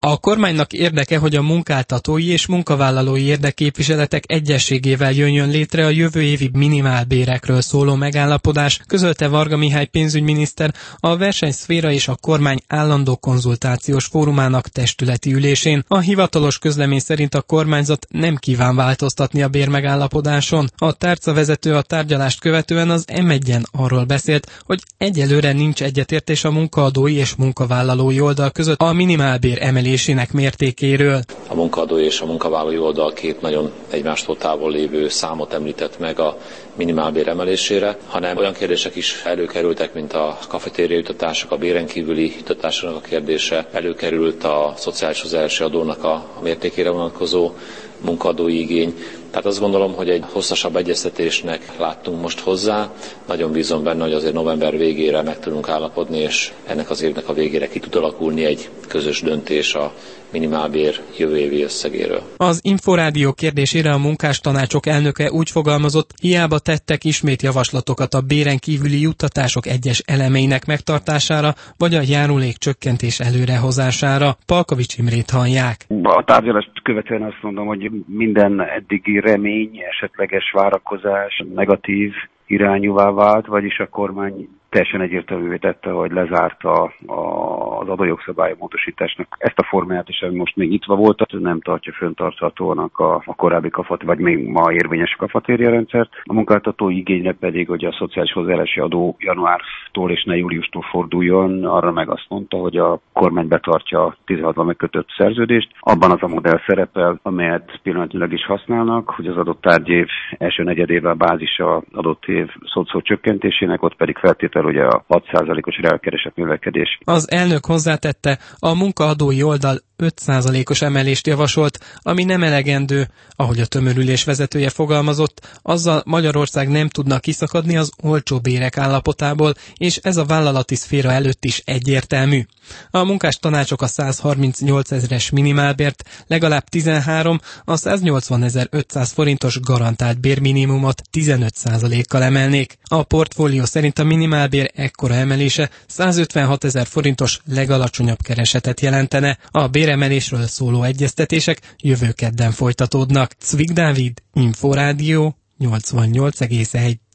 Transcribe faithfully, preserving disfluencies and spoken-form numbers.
A kormánynak érdeke, hogy a munkáltatói és munkavállalói érdekképviseletek egyességével jöjjön létre a jövő évi minimálbérekről szóló megállapodás, közölte Varga Mihály pénzügyminiszter a versenyszféra és a kormány állandó konzultációs fórumának testületi ülésén. A hivatalos közlemény szerint a kormányzat nem kíván változtatni a bérmegállapodáson. A tárcavezető a tárgyalást követően az em egyen arról beszélt, hogy egyelőre nincs egyetértés a munkaadói és munkavállalói oldal között a minimálbér emelésének mértékéről. A munkaadói és a munkavállalói oldal két nagyon egymástól távol lévő számot említett meg a minimálbér emelésére, hanem olyan kérdések is előkerültek, mint a kafetéria jutatások, a béren kívüli jutatásoknak a kérdése, előkerült a szociális hozzájárulási adónak a mértékére vonatkozó munkaadói igény. Tehát azt gondolom, hogy egy hosszasabb egyeztetésnek láttunk most hozzá. Nagyon bízom benne, hogy azért november végére meg tudunk állapodni, és ennek az évnek a végére ki tud alakulni egy közös döntés a minimálbér jövő évi összegéről. Az Inforádió kérdésére a munkástanácsok elnöke úgy fogalmazott, hiába tettek ismét javaslatokat a béren kívüli juttatások egyes elemeinek megtartására, vagy a járulék csökkentés előrehozására. Palkovics Imrét hallják. A tárgyalást követően azt mondom, hogy minden eddigi remény, esetleges várakozás negatív irányúvá vált, vagyis a kormány teljesen egyértelművé tette, hogy lezárta a, az adójogszabály módosításnak ezt a formáját, és most még nyitva volt, nem tartja fenntarthatónak a, a korábbi kafat, vagy még ma érvényes kafetéria rendszert. A munkáltató igényre pedig, hogy a szociális hozzájárulási adó januártól és ne júliustól forduljon, arra meg azt mondta, hogy a kormány betartja a tizenhatban megkötött szerződést. Abban az a modell szerepel, amelyet pillanatnyilag is használnak, hogy az adott tárgyév első negyedével bázisa adott év szó csökkentésének, ott pedig feltétel ugye a hat százalékos reálkereslet növekedés. Az elnök hozzátette, a munkaadói oldal öt százalékos emelést javasolt, ami nem elegendő, ahogy a tömörülés vezetője fogalmazott, azzal Magyarország nem tudna kiszakadni az olcsó bérek állapotából, és ez a vállalati szféra előtt is egyértelmű. A munkástanácsok a százharmincnyolc ezres minimálbért legalább tizenhárom, a száznyolcvanezer-ötszáz forintos garantált bérminimumot tizenöt százalékkal emelnék. A portfólió szerint a minimálbér ekkora emelése százötvenhatezer forintos legalacsonyabb keresetet jelentene. A béremelésről szóló egyeztetések jövő kedden folytatódnak. Cvik Dávid, Inforádió, nyolcvannyolc egész egy.